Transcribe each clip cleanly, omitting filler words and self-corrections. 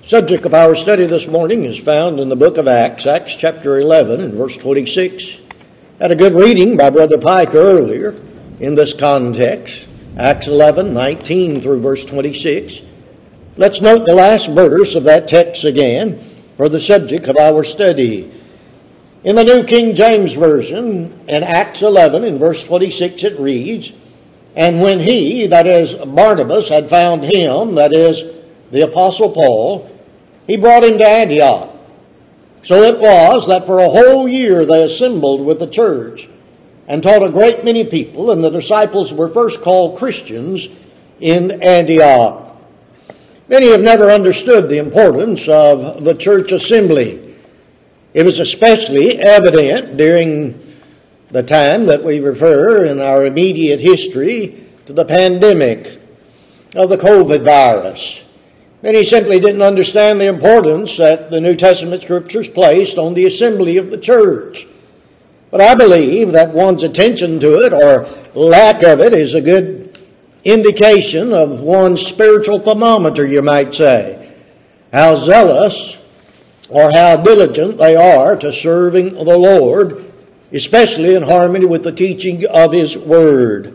Subject of our study this morning is found in the book of Acts, Acts chapter 11 and verse 26. Had a good reading by Brother Pike earlier in this context, Acts 11:19 through verse 26. Let's note the last verse of that text again for the subject of our study. In the New King James Version, in Acts 11 in verse 26 it reads, "And when he," that is Barnabas, "had found him," that is the Apostle Paul, he brought him to Antioch. So it was that for a whole year they assembled with the church and taught a great many people, and the disciples were first called Christians in Antioch. Many have never understood the importance of the church assembly. It was especially evident during the time that we refer in our immediate history to the pandemic of the COVID virus. Many simply didn't understand the importance that the New Testament Scriptures placed on the assembly of the church. But I believe that one's attention to it, or lack of it, is a good indication of one's spiritual thermometer, you might say. How zealous or how diligent they are to serving the Lord, especially in harmony with the teaching of His Word.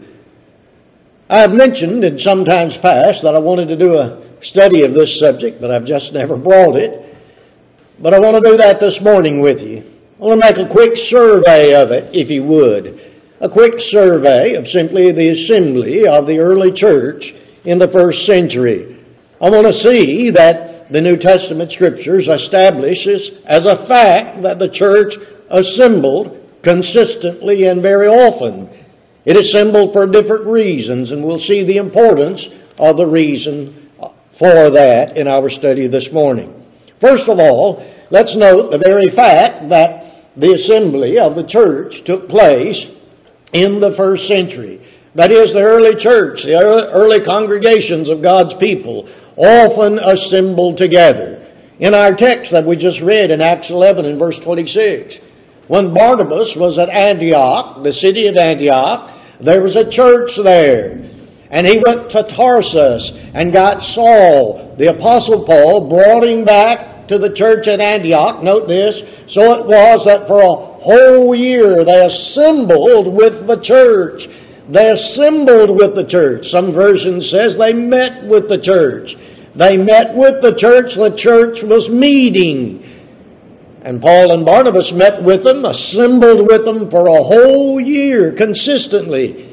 I have mentioned in some times past that I wanted to do a study of this subject, but I've just never brought it. But I want to do that this morning with you. I want to make a quick survey of it, if you would. A quick survey of simply the assembly of the early church in the first century. I want to see that the New Testament Scriptures establishes as a fact that the church assembled consistently and very often. It assembled for different reasons, and we'll see the importance of the reason for that in our study this morning. First of all, let's note the very fact that the assembly of the church took place in the first century. That is, the early church, the early congregations of God's people often assembled together. In our text that we just read in Acts 11 and verse 26, when Barnabas was at Antioch, the city of Antioch, there was a church there. And he went to Tarsus and got Saul. The Apostle Paul brought him back to the church at Antioch. Note this. So it was that for a whole year they assembled with the church. They assembled with the church. Some version says they met with the church. They met with the church. The church was meeting. And Paul and Barnabas met with them, assembled with them for a whole year consistently.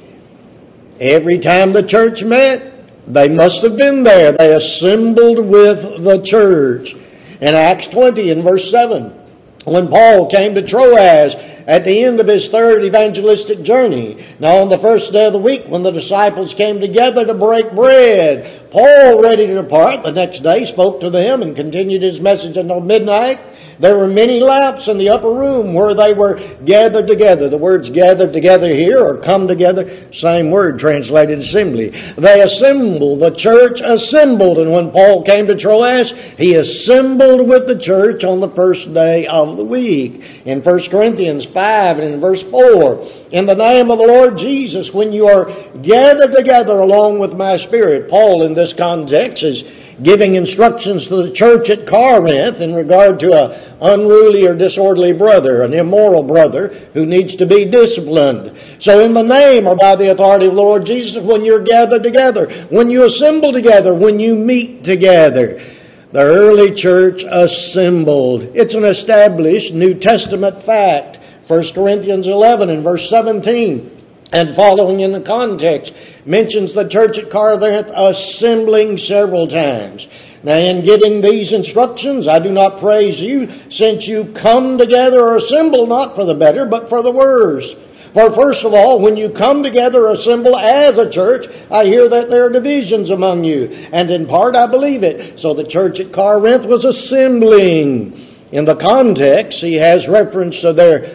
Every time the church met, they must have been there. They assembled with the church. In Acts 20 and verse 7, when Paul came to Troas at the end of his third evangelistic journey, now on the first day of the week when the disciples came together to break bread, Paul, ready to depart the next day, spoke to them and continued his message until midnight. There were many lamps in the upper room where they were gathered together. The words gathered together here or come together, same word translated assembly. They assembled, the church assembled, and when Paul came to Troas, he assembled with the church on the first day of the week. In 1 Corinthians 5 and in verse 4, in the name of the Lord Jesus, when you are gathered together along with my Spirit, Paul in this context is giving instructions to the church at Corinth in regard to an unruly or disorderly brother, an immoral brother who needs to be disciplined. So in the name or by the authority of the Lord Jesus, when you're gathered together, when you assemble together, when you meet together, the early church assembled. It's an established New Testament fact. 1 Corinthians 11 and verse 17 and following in the context mentions the church at Corinth assembling several times. Now, in giving these instructions, I do not praise you, since you come together or assemble not for the better, but for the worse. For first of all, when you come together or assemble as a church, I hear that there are divisions among you. And in part, I believe it. So the church at Corinth was assembling. In the context, he has reference to their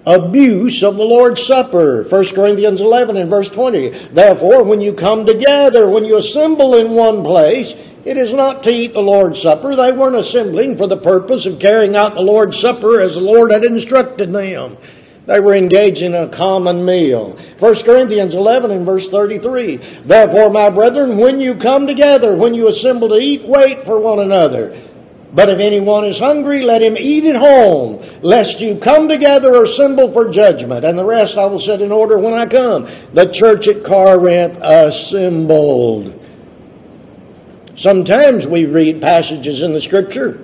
abuse of the Lord's Supper. 1 Corinthians 11 and verse 20. Therefore, when you come together, when you assemble in one place, it is not to eat the Lord's Supper. They weren't assembling for the purpose of carrying out the Lord's Supper as the Lord had instructed them. They were engaged in a common meal. 1 Corinthians 11 and verse 33. Therefore, my brethren, when you come together, when you assemble to eat, wait for one another. But if anyone is hungry, let him eat at home, lest you come together or assemble for judgment. And the rest I will set in order when I come. The church at Corinth assembled. Sometimes we read passages in the Scripture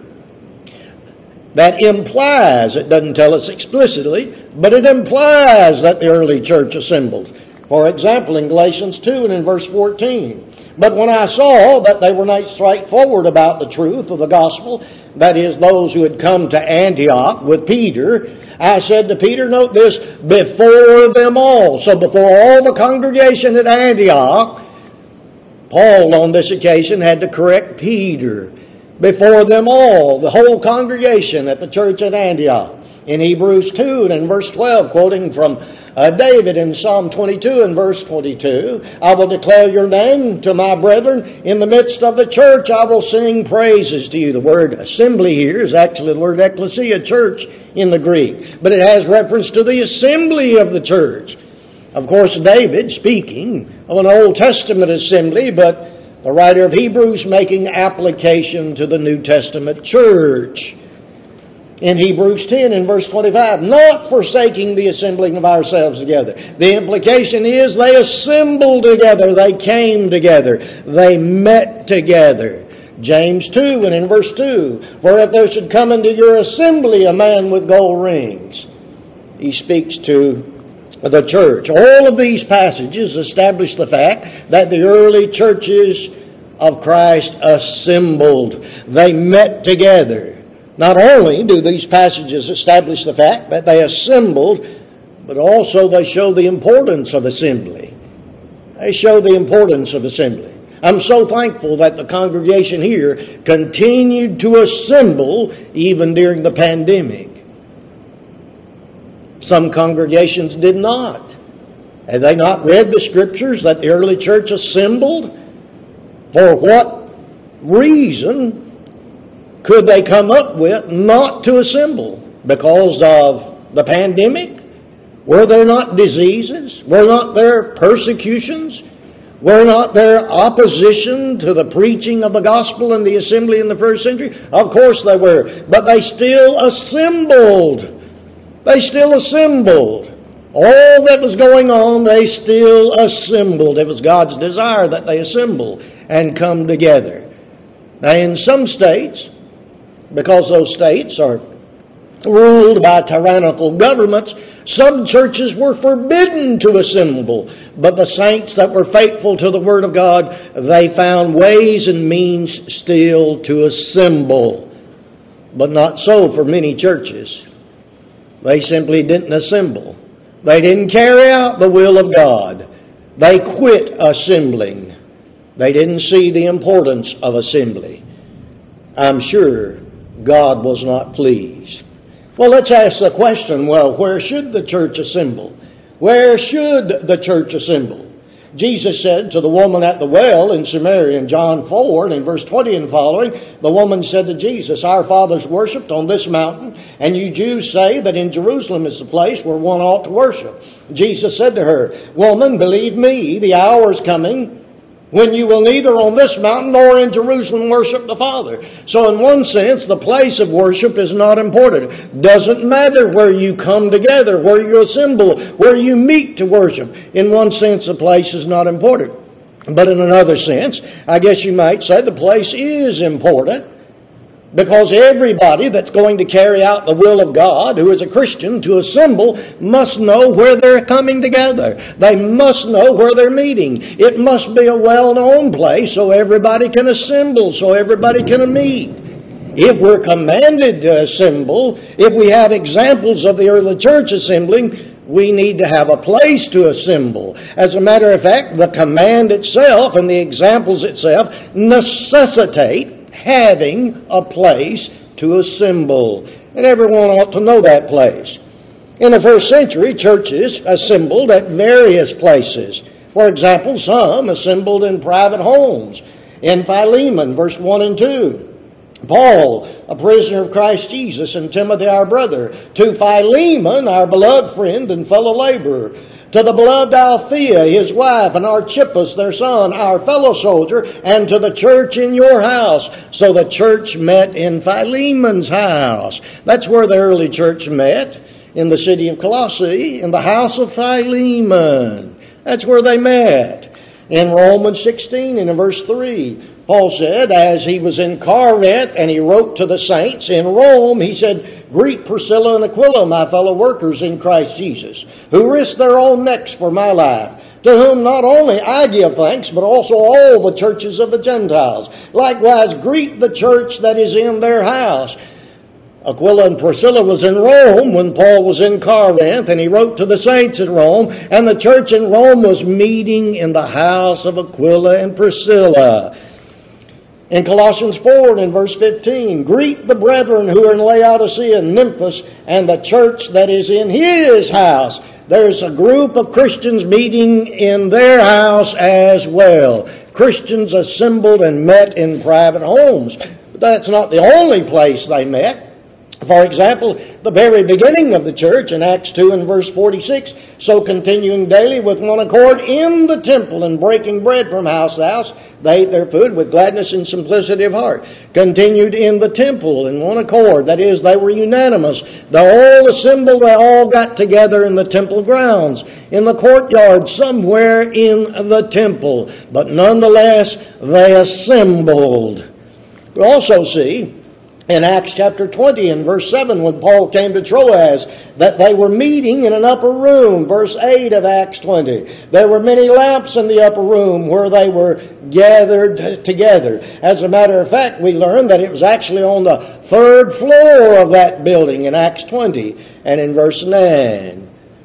that implies, it doesn't tell us explicitly, but it implies that the early church assembled. For example, in Galatians 2 and in verse 14. But when I saw that they were not straightforward about the truth of the gospel, that is, those who had come to Antioch with Peter, I said to Peter, note this, before them all. So before all the congregation at Antioch, Paul on this occasion had to correct Peter. Before them all, the whole congregation at the church at Antioch. In Hebrews 2 and in verse 12, quoting from David in Psalm 22 and verse 22, I will declare your name to my brethren. In the midst of the church I will sing praises to you. The word assembly here is actually the word ecclesia, church in the Greek. But it has reference to the assembly of the church. Of course, David speaking of an Old Testament assembly, but the writer of Hebrews making application to the New Testament church. In Hebrews 10 and verse 25, not forsaking the assembling of ourselves together. The implication is they assembled together, they came together, they met together. James 2 and in verse 2, for if there should come into your assembly a man with gold rings. He speaks to the church. All of these passages establish the fact that the early churches of Christ assembled. They met together. Not only do these passages establish the fact that they assembled, but also they show the importance of assembly. They show the importance of assembly. I'm so thankful that the congregation here continued to assemble even during the pandemic. Some congregations did not. Had they not read the Scriptures that the early church assembled? For what reason could they come up with not to assemble? Because of the pandemic? Were there not diseases? Were not there persecutions? Were not there opposition to the preaching of the gospel and the assembly in the first century? Of course they were. But they still assembled. They still assembled. All that was going on, they still assembled. It was God's desire that they assemble and come together. Now in some states, because those states are ruled by tyrannical governments, some churches were forbidden to assemble. But the saints that were faithful to the Word of God, they found ways and means still to assemble. But not so for many churches. They simply didn't assemble. They didn't carry out the will of God. They quit assembling. They didn't see the importance of assembly. I'm sure God was not pleased. Well, let's ask the question, well, where should the church assemble? Where should the church assemble? Jesus said to the woman at the well in Samaria in John 4 and in verse 20 and following, the woman said to Jesus, our fathers worshipped on this mountain, and you Jews say that in Jerusalem is the place where one ought to worship. Jesus said to her, woman, believe me, the hour is coming when you will neither on this mountain nor in Jerusalem worship the Father. So in one sense, the place of worship is not important. Doesn't matter where you come together, where you assemble, where you meet to worship. In one sense, the place is not important. But in another sense, I guess you might say the place is important. Because everybody that's going to carry out the will of God, who is a Christian, to assemble, must know where they're coming together. They must know where they're meeting. It must be a well-known place so everybody can assemble, so everybody can meet. If we're commanded to assemble, if we have examples of the early church assembling, we need to have a place to assemble. As a matter of fact, the command itself and the examples itself necessitate having a place to assemble. And everyone ought to know that place. In the first century, churches assembled at various places. For example, some assembled in private homes. In Philemon, verse 1 and 2. Paul, a prisoner of Christ Jesus, and Timothy, our brother. To Philemon, our beloved friend and fellow laborer. to the beloved Althea, his wife, and Archippus, their son, our fellow soldier, and to the church in your house. So the church met in Philemon's house. That's where the early church met, in the city of Colossae, in the house of Philemon. That's where they met. In Romans 16, in verse 3, Paul said, as he was in Corinth and he wrote to the saints in Rome, he said, greet Priscilla and Aquila, my fellow workers in Christ Jesus, who risked their own necks for my life, to whom not only I give thanks, but also all the churches of the Gentiles. Likewise, greet the church that is in their house. Aquila and Priscilla was in Rome when Paul was in Corinth, and he wrote to the saints in Rome, and the church in Rome was meeting in the house of Aquila and Priscilla. In Colossians 4 and in verse 15, greet the brethren who are in Laodicea and Nymphas, and the church that is in his house. There's a group of Christians meeting in their house as well. Christians assembled and met in private homes. But that's not the only place they met. For example, the very beginning of the church in Acts 2 and verse 46, so continuing daily with one accord in the temple and breaking bread from house to house, they ate their food with gladness and simplicity of heart. Continued in the temple in one accord, that is, they were unanimous. They all assembled, they all got together in the temple grounds, in the courtyard, somewhere in the temple. But nonetheless, they assembled. We also see in Acts chapter 20 and verse 7, when Paul came to Troas, that they were meeting in an upper room. Verse 8 of Acts 20. There were many lamps in the upper room where they were gathered together. As a matter of fact, we learned that it was actually on the third floor of that building in Acts 20 and in verse 9.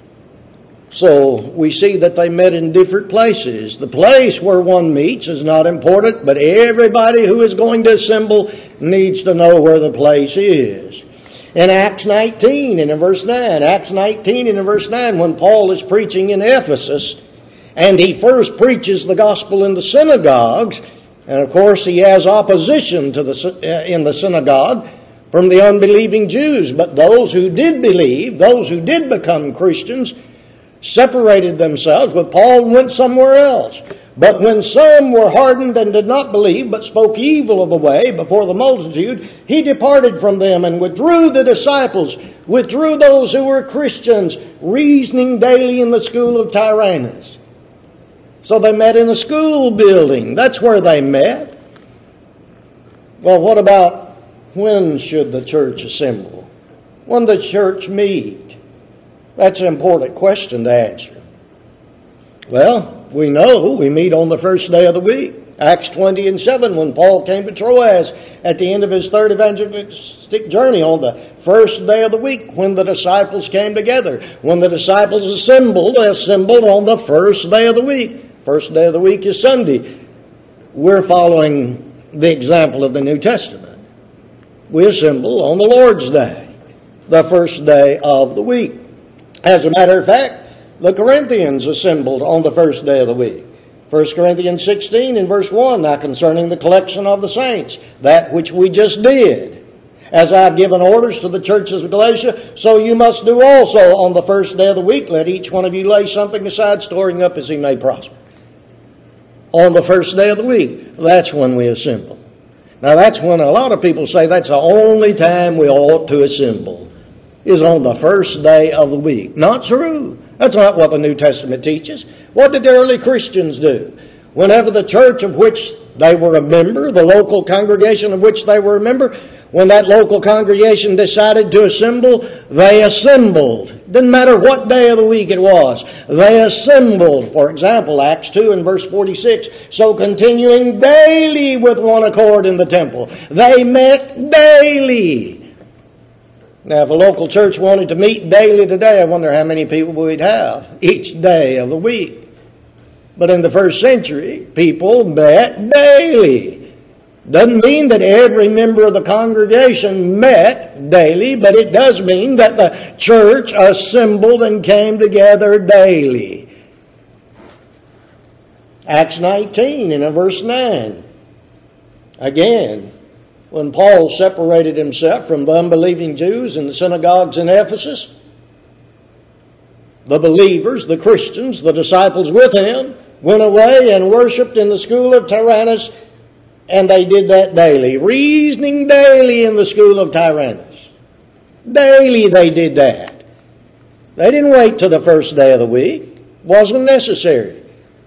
So we see that they met in different places. The place where one meets is not important, but everybody who is going to assemble needs to know where the place is. In Acts 19 and in verse 9, Acts 19 and in verse 9, when Paul is preaching in Ephesus, and he first preaches the gospel in the synagogues, and of course he has opposition to in the synagogue from the unbelieving Jews, but those who did believe, those who did become Christians, separated themselves with Paul and went somewhere else. But when some were hardened and did not believe, but spoke evil of the way before the multitude, he departed from them and withdrew the disciples, withdrew those who were Christians, reasoning daily in the school of Tyrannus. So they met in a school building. That's where they met. Well, what about when should the church assemble? When the church meet? That's an important question to answer. Well, we know we meet on the first day of the week. Acts 20 and 7, when Paul came to Troas at the end of his third evangelistic journey on the first day of the week, when the disciples came together. When the disciples assembled, they assembled on the first day of the week. First day of the week is Sunday. We're following the example of the New Testament. We assemble on the Lord's Day, the first day of the week. As a matter of fact, the Corinthians assembled on the first day of the week. 1 Corinthians 16 in verse 1, now concerning the collection of the saints, that which we just did. As I've given orders to the churches of Galatia, so you must do also on the first day of the week. Let each one of you lay something aside, storing up as he may prosper. On the first day of the week, that's when we assemble. Now that's when a lot of people say that's the only time we ought to assemble, is on the first day of the week. Not true. That's not what the New Testament teaches. What did the early Christians do? Whenever the church of which they were a member, the local congregation of which they were a member, when that local congregation decided to assemble, they assembled. Didn't matter what day of the week it was. They assembled. For example, Acts 2 and verse 46, so continuing daily with one accord in the temple. They met daily. Now, if a local church wanted to meet daily today, I wonder how many people we'd have each day of the week. But in the first century, people met daily. Doesn't mean that every member of the congregation met daily, but it does mean that the church assembled and came together daily. Acts 19 in verse 9. Again, when Paul separated himself from the unbelieving Jews in the synagogues in Ephesus, The believers, the Christians, the disciples with him, went away and worshipped in the school of Tyrannus, and they did that daily, reasoning daily in the school of Tyrannus. Daily they did that. They didn't wait till the first day of the week. Wasn't necessary.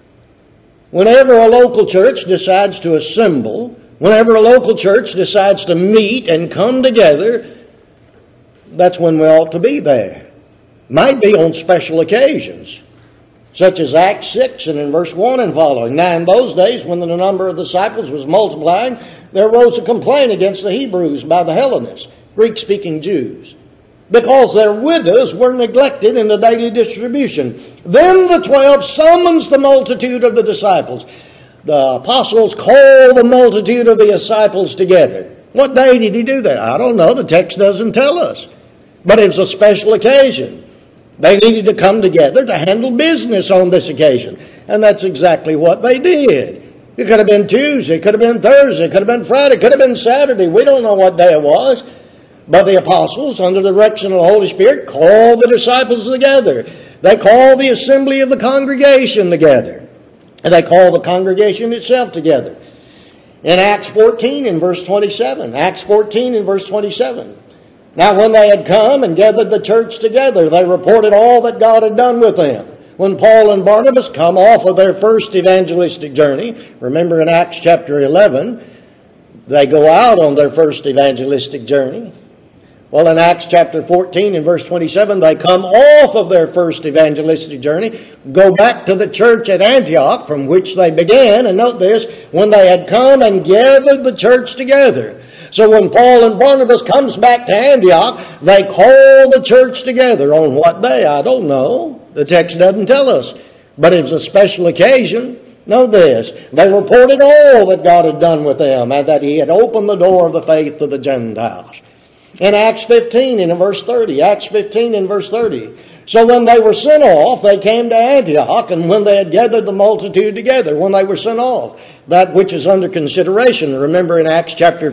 Whenever a local church decides to assemble, whenever a local church decides to meet and come together, that's when we ought to be there. Might be on special occasions, such as Acts 6 and in verse 1 and following. Now in those days, when the number of disciples was multiplying, there arose a complaint against the Hebrews by the Hellenists, Greek-speaking Jews, because their widows were neglected in the daily distribution. Then the 12 summons the multitude of the disciples. The apostles call the multitude of the disciples together. What day did he do that? I don't know. The text doesn't tell us. But it was a special occasion. They needed to come together to handle business on this occasion. And that's exactly what they did. It could have been Tuesday, it could have been Thursday, it could have been Friday, it could have been Saturday. We don't know what day it was. But the apostles, under the direction of the Holy Spirit, called the disciples together. They called the assembly of the congregation together. And they called the congregation itself together. In Acts 14 and verse 27. Acts 14 and verse 27. Now when they had come and gathered the church together, they reported all that God had done with them. When Paul and Barnabas come off of their first evangelistic journey, remember in Acts chapter 11, they go out on their first evangelistic journey. Well, in Acts chapter 14 and verse 27, they come off of their first evangelistic journey, go back to the church at Antioch from which they began, and note this, when they had come and gathered the church together. So when Paul and Barnabas comes back to Antioch, they call the church together. On what day? I don't know. The text doesn't tell us. But it's a special occasion. Know this. They reported all that God had done with them and that He had opened the door of the faith to the Gentiles. In Acts 15 and in verse 30. Acts 15 and verse 30. So when they were sent off, they came to Antioch, and when they had gathered the multitude together, when they were sent off, that which is under consideration. Remember in Acts chapter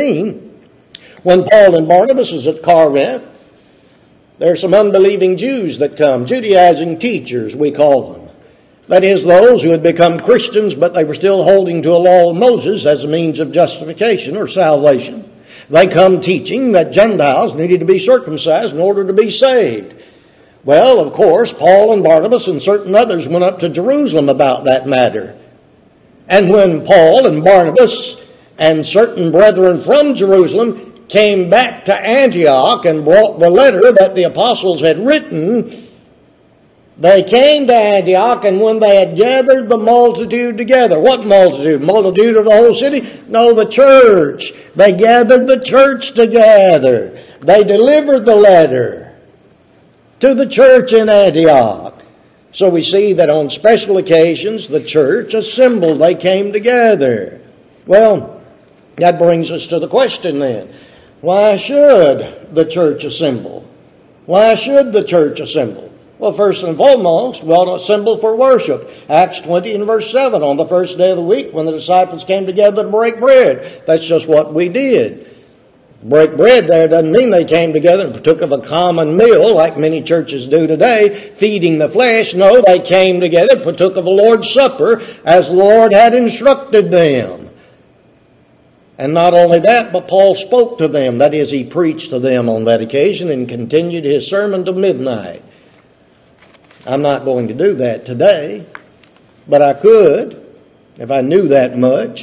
15, when Paul and Barnabas is at Corinth, there are some unbelieving Jews that come, Judaizing teachers, we call them. That is, those who had become Christians, but they were still holding to a law of Moses as a means of justification or salvation. They come teaching that Gentiles needed to be circumcised in order to be saved. Well, of course, Paul and Barnabas and certain others went up to Jerusalem about that matter. And when Paul and Barnabas and certain brethren from Jerusalem came back to Antioch and brought the letter that the apostles had written, they came to Antioch, and when they had gathered the multitude together, what multitude? Multitude of the whole city? No, the church. They gathered the church together. They delivered the letter to the church in Antioch. So we see that on special occasions, the church assembled. They came together. Well, that brings us to the question then. Why should the church assemble? Why should the church assemble? Well, first and foremost, we ought to assemble for worship. Acts 20 and verse 7, on the first day of the week when the disciples came together to break bread. That's just what we did. Break bread there doesn't mean they came together and partook of a common meal like many churches do today, feeding the flesh. No, they came together, partook of the Lord's Supper as the Lord had instructed them. And not only that, but Paul spoke to them. That is, he preached to them on that occasion and continued his sermon to midnight. I'm not going to do that today, but I could if I knew that much.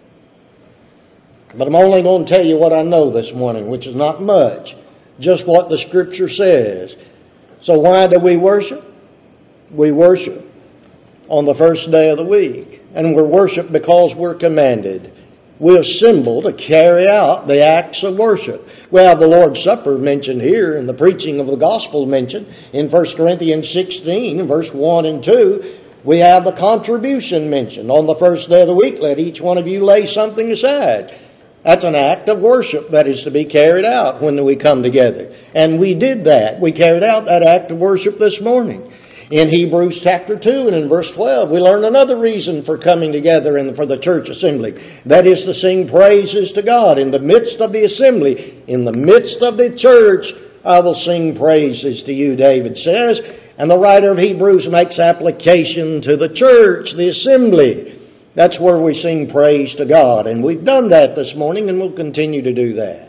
But I'm only going to tell you what I know this morning, which is not much. Just what the Scripture says. So why do we worship? We worship on the first day of the week. And we're worship because we're commanded. We assemble to carry out the acts of worship. We have the Lord's Supper mentioned here and the preaching of the gospel mentioned in 1 Corinthians 16, verse 1 and 2. We have the contribution mentioned. On the first day of the week, let each one of you lay something aside. That's an act of worship that is to be carried out when we come together. And we did that. We carried out that act of worship this morning. In Hebrews chapter 2 and in verse 12, we learn another reason for coming together and for the church assembly. That is to sing praises to God. In the midst of the assembly, in the midst of the church, I will sing praises to you, David says. And the writer of Hebrews makes application to the church, the assembly. That's where we sing praise to God. And we've done that this morning, and we'll continue to do that.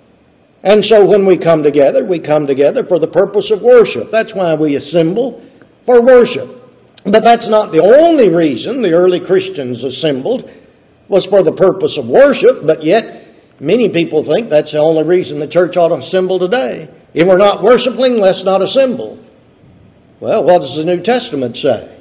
And so when we come together for the purpose of worship. That's why we assemble, for worship. But that's not the only reason the early Christians assembled, was for the purpose of worship, but yet many people think that's the only reason the church ought to assemble today. If we're not worshiping, let's not assemble. Well, what does the New Testament say?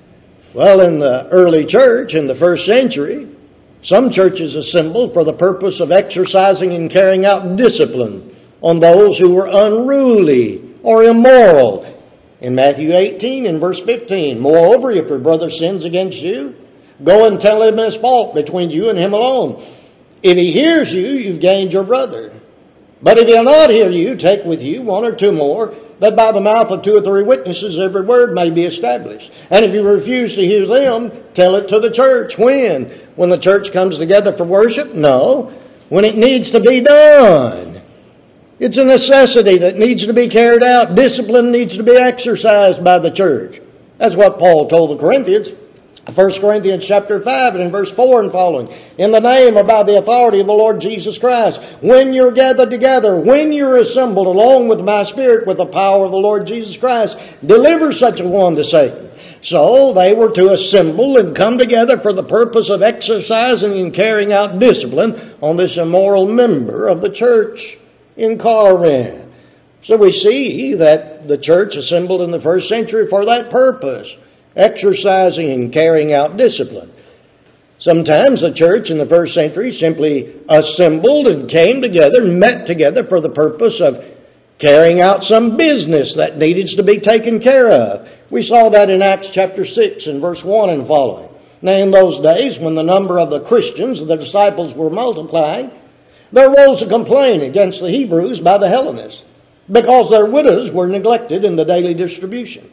Well, in the early church, in the first century, some churches assembled for the purpose of exercising and carrying out discipline on those who were unruly or immoral. In Matthew 18 and verse 15, moreover, if your brother sins against you, go and tell him his fault between you and him alone. If he hears you, you've gained your brother. But if he'll not hear you, take with you one or two more, that by the mouth of two or three witnesses every word may be established. And if you refuse to hear them, tell it to the church. When? When the church comes together for worship? No. When it needs to be done. It's a necessity that needs to be carried out. Discipline needs to be exercised by the church. That's what Paul told the Corinthians. 1 Corinthians chapter 5 and in verse 4 and following. In the name or by the authority of the Lord Jesus Christ. When you're gathered together, when you're assembled along with my Spirit with the power of the Lord Jesus Christ, deliver such a one to Satan. So they were to assemble and come together for the purpose of exercising and carrying out discipline on this immoral member of the church in Corinth. So we see that the church assembled in the first century for that purpose. Exercising and carrying out discipline. Sometimes the church in the first century simply assembled and came together and met together for the purpose of carrying out some business that needed to be taken care of. We saw that in Acts chapter 6 and verse 1 and following. Now in those days, when the number of the Christians, the disciples, were multiplying, there rose a complaint against the Hebrews by the Hellenists, because their widows were neglected in the daily distribution.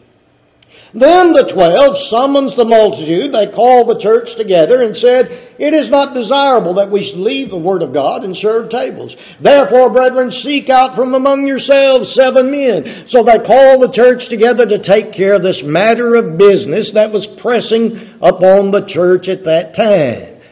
Then the 12 summons the multitude. They called the church together and said, it is not desirable that we should leave the word of God and serve tables. Therefore, brethren, seek out from among yourselves 7 men. So they called the church together to take care of this matter of business that was pressing upon the church at that time.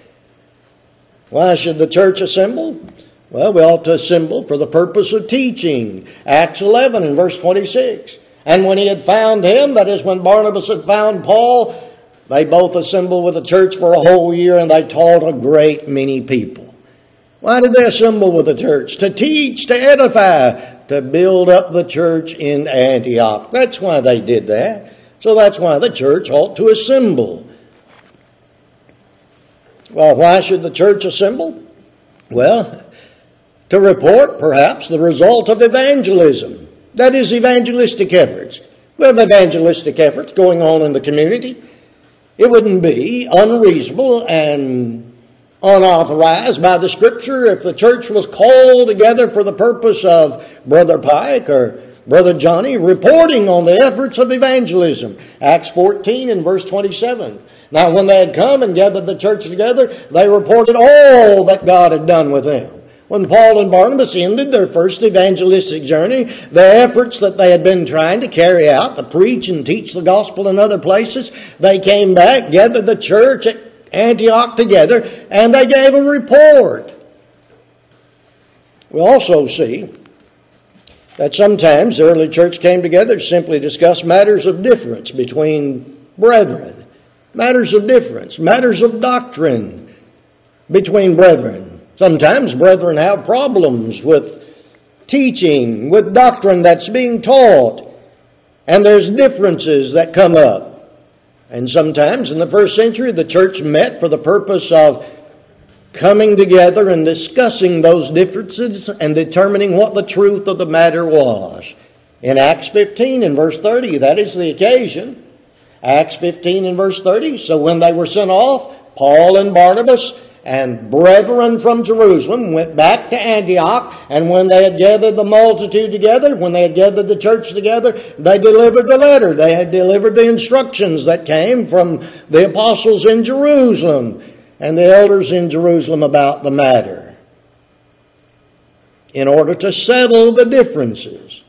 Why should the church assemble? Well, we ought to assemble for the purpose of teaching. Acts 11 and verse 26. And when he had found him, that is when Barnabas had found Paul, they both assembled with the church for a whole year and they taught a great many people. Why did they assemble with the church? To teach, to edify, to build up the church in Antioch. That's why they did that. So that's why the church ought to assemble. Well, why should the church assemble? Well, to report, perhaps, the result of evangelism. That is, evangelistic efforts. We have evangelistic efforts going on in the community. It wouldn't be unreasonable and unauthorized by the Scripture if the church was called together for the purpose of Brother Pike or Brother Johnny reporting on the efforts of evangelism. Acts 14 and verse 27. Now, when they had come and gathered the church together, they reported all that God had done with them. When Paul and Barnabas ended their first evangelistic journey, the efforts that they had been trying to carry out, to preach and teach the gospel in other places, they came back, gathered the church at Antioch together, and they gave a report. We also see that sometimes the early church came together to simply discuss matters of difference between brethren. Matters of difference, matters of doctrine between brethren. Sometimes brethren have problems with teaching, with doctrine that's being taught, and there's differences that come up. And sometimes in the first century the church met for the purpose of coming together and discussing those differences and determining what the truth of the matter was. In Acts 15 and verse 30, that is the occasion. Acts 15 and verse 30, so when they were sent off, Paul and Barnabas and brethren from Jerusalem went back to Antioch, and when they had gathered the multitude together, when they had gathered the church together, they delivered the letter. They had delivered the instructions that came from the apostles in Jerusalem and the elders in Jerusalem about the matter, in order to settle the differences.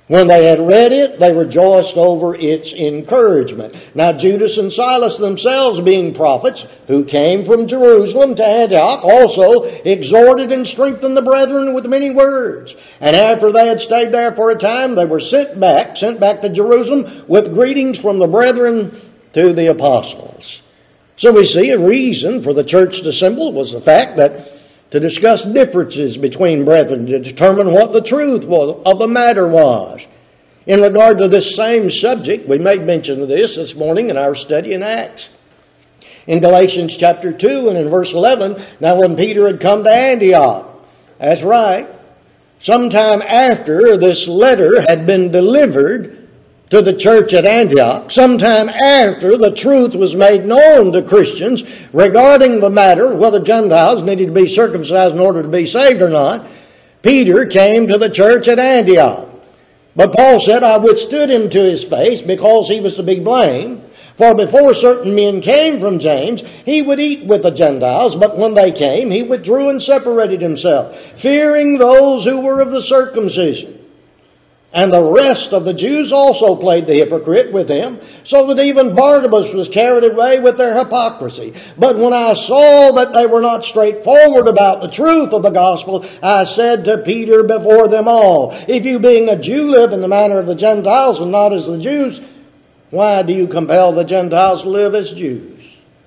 When they had read it, they rejoiced over its encouragement. Now Judas and Silas themselves, being prophets, who came from Jerusalem to Antioch, also exhorted and strengthened the brethren with many words. And after they had stayed there for a time, they were sent back to Jerusalem with greetings from the brethren to the apostles. So we see a reason for the church to assemble was the fact that to discuss differences between brethren, to determine what the truth of the matter was. In regard to this same subject, we made mention of this morning in our study in Acts. In Galatians chapter 2 and in verse 11, now when Peter had come to Antioch, that's right, sometime after this letter had been delivered to the church at Antioch, sometime after the truth was made known to Christians regarding the matter whether Gentiles needed to be circumcised in order to be saved or not, Peter came to the church at Antioch. But Paul said, I withstood him to his face because he was to be blamed. For before certain men came from James, he would eat with the Gentiles, but when they came, he withdrew and separated himself, fearing those who were of the circumcision. And the rest of the Jews also played the hypocrite with him, so that even Barnabas was carried away with their hypocrisy. But when I saw that they were not straightforward about the truth of the gospel, I said to Peter before them all, if you being a Jew live in the manner of the Gentiles and not as the Jews, why do you compel the Gentiles to live as Jews?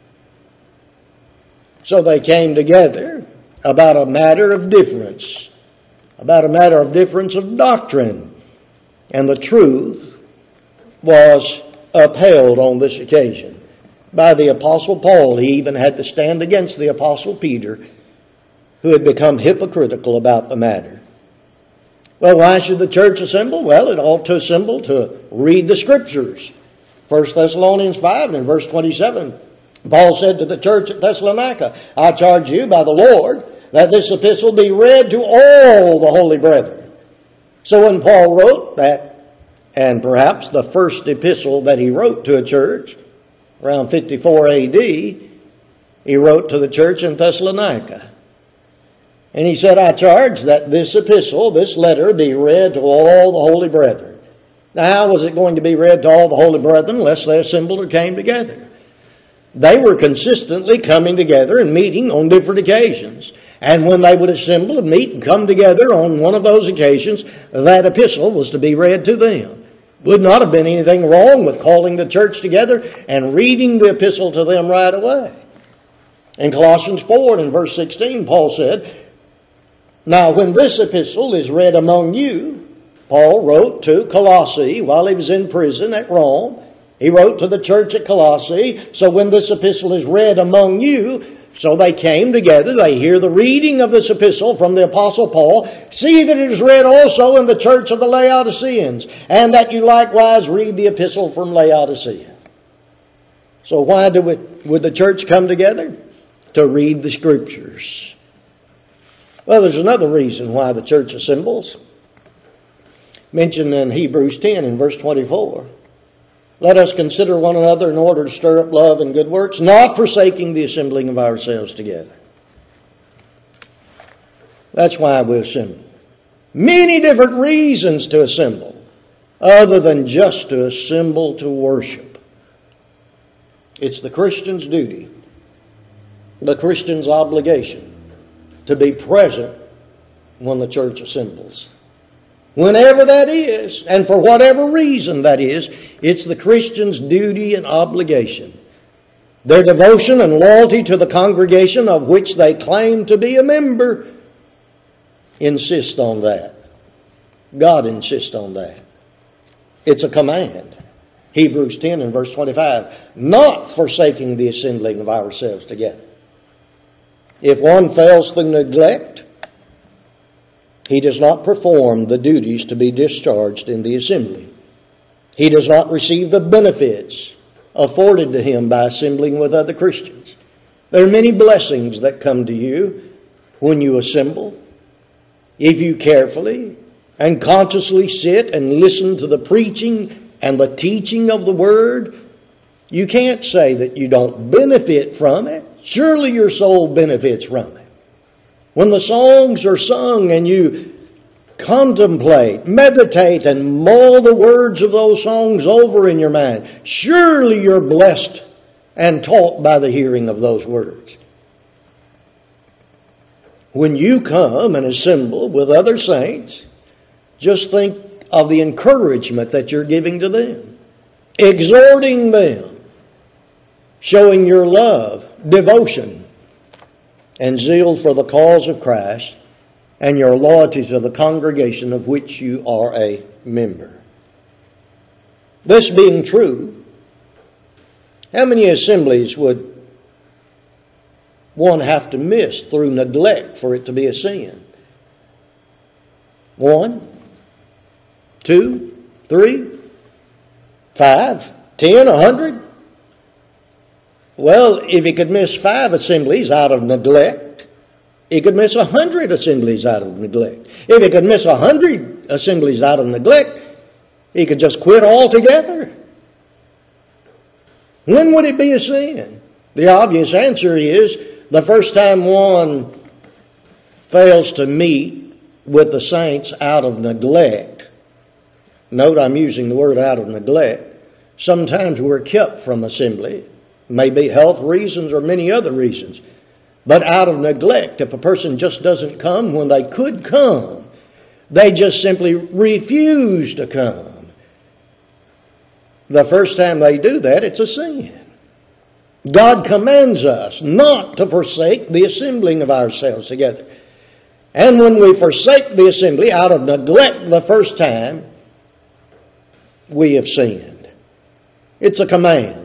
So they came together about a matter of difference of doctrine. And the truth was upheld on this occasion by the Apostle Paul. He even had to stand against the Apostle Peter, who had become hypocritical about the matter. Well, why should the church assemble? Well, it ought to assemble to read the Scriptures. 1 Thessalonians 5 and in verse 27, Paul said to the church at Thessalonica, I charge you by the Lord that this epistle be read to all the holy brethren. So when Paul wrote that, and perhaps the first epistle that he wrote to a church, around 54 A.D., he wrote to the church in Thessalonica. And he said, I charge that this epistle, this letter, be read to all the holy brethren. Now, how was it going to be read to all the holy brethren unless they assembled or came together? They were consistently coming together and meeting on different occasions. And when they would assemble and meet and come together on one of those occasions, that epistle was to be read to them. Would not have been anything wrong with calling the church together and reading the epistle to them right away. In Colossians 4 and verse 16, Paul said, now when this epistle is read among you, Paul wrote to Colossae while he was in prison at Rome. He wrote to the church at Colossae, so when this epistle is read among you, so they came together, they hear the reading of this epistle from the Apostle Paul, see that it is read also in the church of the Laodiceans, and that you likewise read the epistle from Laodicea. So why would the church come together? To read the Scriptures. Well, there's another reason why the church assembles, mentioned in Hebrews 10 in verse 24. Let us consider one another in order to stir up love and good works, not forsaking the assembling of ourselves together. That's why we assemble. Many different reasons to assemble, other than just to assemble to worship. It's the Christian's duty, the Christian's obligation, to be present when the church assembles. Whenever that is, and for whatever reason that is, it's the Christian's duty and obligation. Their devotion and loyalty to the congregation of which they claim to be a member insist on that. God insists on that. It's a command. Hebrews 10 and verse 25. Not forsaking the assembling of ourselves together. If one fails through neglect, he does not perform the duties to be discharged in the assembly. He does not receive the benefits afforded to him by assembling with other Christians. There are many blessings that come to you when you assemble. If you carefully and consciously sit and listen to the preaching and the teaching of the Word, you can't say that you don't benefit from it. Surely your soul benefits from it. When the songs are sung and you contemplate, meditate, and mull the words of those songs over in your mind. Surely you're blessed and taught by the hearing of those words. When you come and assemble with other saints, just think of the encouragement that you're giving to them, exhorting them, showing your love, devotion, and zeal for the cause of Christ, and your loyalty to the congregation of which you are a member. This being true, how many assemblies would one have to miss through neglect for it to be a sin? 1, 2, 3, 5, 10, 100? Well, if he could miss 5 assemblies out of neglect, he could miss 100 assemblies out of neglect. If he could miss 100 assemblies out of neglect, he could just quit altogether. When would it be a sin? The obvious answer is the first time one fails to meet with the saints out of neglect. Note I'm using the word out of neglect. Sometimes we're kept from assembly. Maybe health reasons or many other reasons. But out of neglect, if a person just doesn't come when they could come, they just simply refuse to come. The first time they do that, it's a sin. God commands us not to forsake the assembling of ourselves together. And when we forsake the assembly out of neglect the first time, we have sinned. It's a command.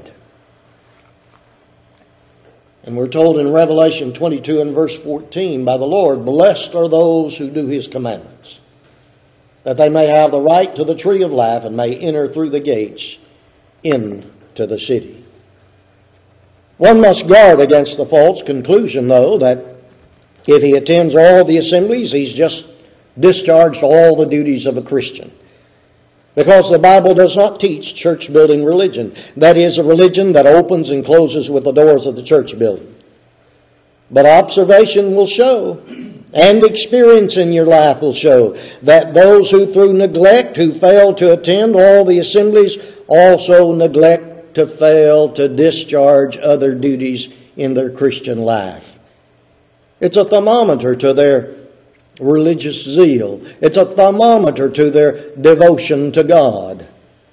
And we're told in Revelation 22 and verse 14 by the Lord, blessed are those who do His commandments, that they may have the right to the tree of life and may enter through the gates into the city. One must guard against the false conclusion, though, that if he attends all the assemblies, he's just discharged all the duties of a Christian. Because the Bible does not teach church-building religion. That is, a religion that opens and closes with the doors of the church building. But observation will show, and experience in your life will show, that those who through neglect, who fail to attend all the assemblies, also neglect to fail to discharge other duties in their Christian life. It's a thermometer to their religious zeal. It's a thermometer to their devotion to God.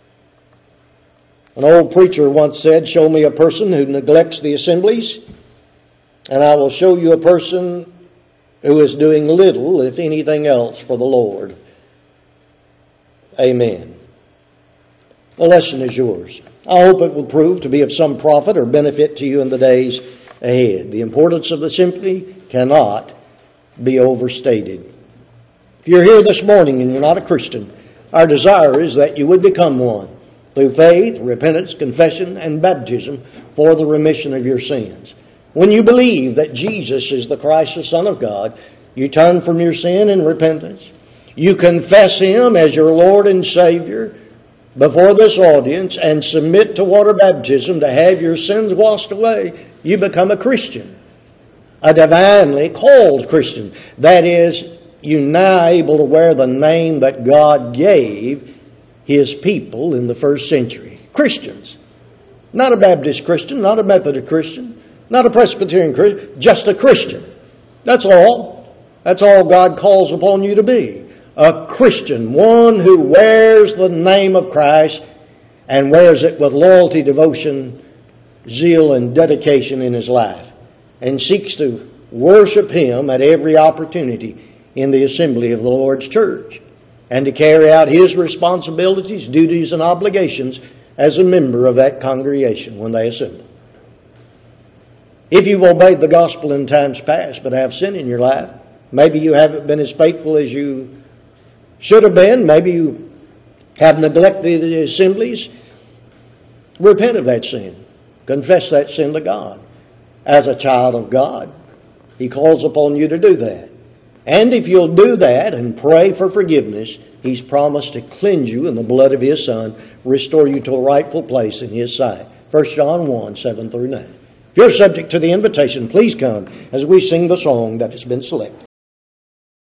An old preacher once said, show me a person who neglects the assemblies, and I will show you a person who is doing little, if anything else, for the Lord. Amen. The lesson is yours. I hope it will prove to be of some profit or benefit to you in the days ahead. The importance of the assembly cannot be overstated. If you're here this morning and you're not a Christian, our desire is that you would become one through faith, repentance, confession, and baptism for the remission of your sins. When you believe that Jesus is the Christ, the Son of God, you turn from your sin in repentance. You confess Him as your Lord and Savior before this audience and submit to water baptism to have your sins washed away. You become a Christian. A divinely called Christian. That is, you're now able to wear the name that God gave His people in the first century. Christians. Not a Baptist Christian, not a Methodist Christian, not a Presbyterian Christian, just a Christian. That's all. That's all God calls upon you to be. A Christian, one who wears the name of Christ and wears it with loyalty, devotion, zeal, and dedication in his life, and seeks to worship Him at every opportunity in the assembly of the Lord's church, and to carry out his responsibilities, duties, and obligations as a member of that congregation when they assemble. If you've obeyed the gospel in times past but have sin in your life, maybe you haven't been as faithful as you should have been, maybe you have neglected the assemblies, repent of that sin. Confess that sin to God. As a child of God, He calls upon you to do that. And if you'll do that and pray for forgiveness, He's promised to cleanse you in the blood of His Son, restore you to a rightful place in His sight. 1 John 1, 7 through 9. If you're subject to the invitation, please come as we sing the song that has been selected.